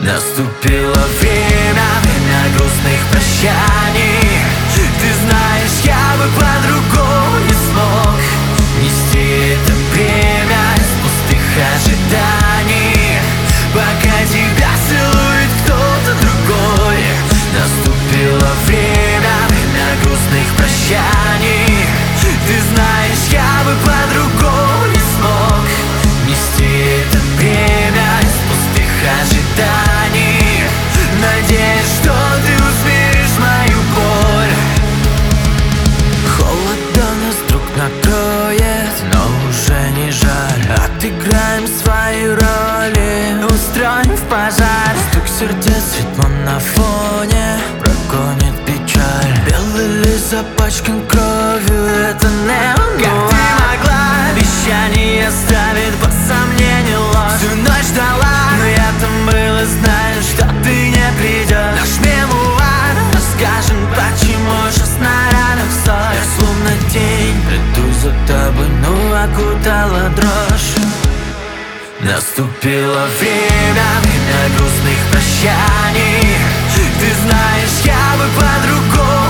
Наступило время грустных прощаний. Ты знаешь, я бы по-другому не смог нести это бремя из пустых ожиданий, пока тебя целует кто-то другой. Наступило время грустных прощаний. Ты знаешь, я бы по-другому не смог нести это бремя из пустых ожиданий. Надеюсь, что ты усмиришь мою боль. Холодно нас вдруг накроет, но уже не жаль. Отыграем свои роли, устроим в пожар. Стук сердец ритмом на фоне прогонит печаль. Белый лист запачкан кровью, это неонуар. Как ты могла? Обещание ставит под сомнение ложь. Всю ночь ждала, но я там был и знаю, что ты не придешь. Наш мемуар, расскажем, почему же снарядов ссор. Я словно тень, приду за тобой, но окутала дрожь. Наступило время грустных прощаний. Ты знаешь, я бы по-другому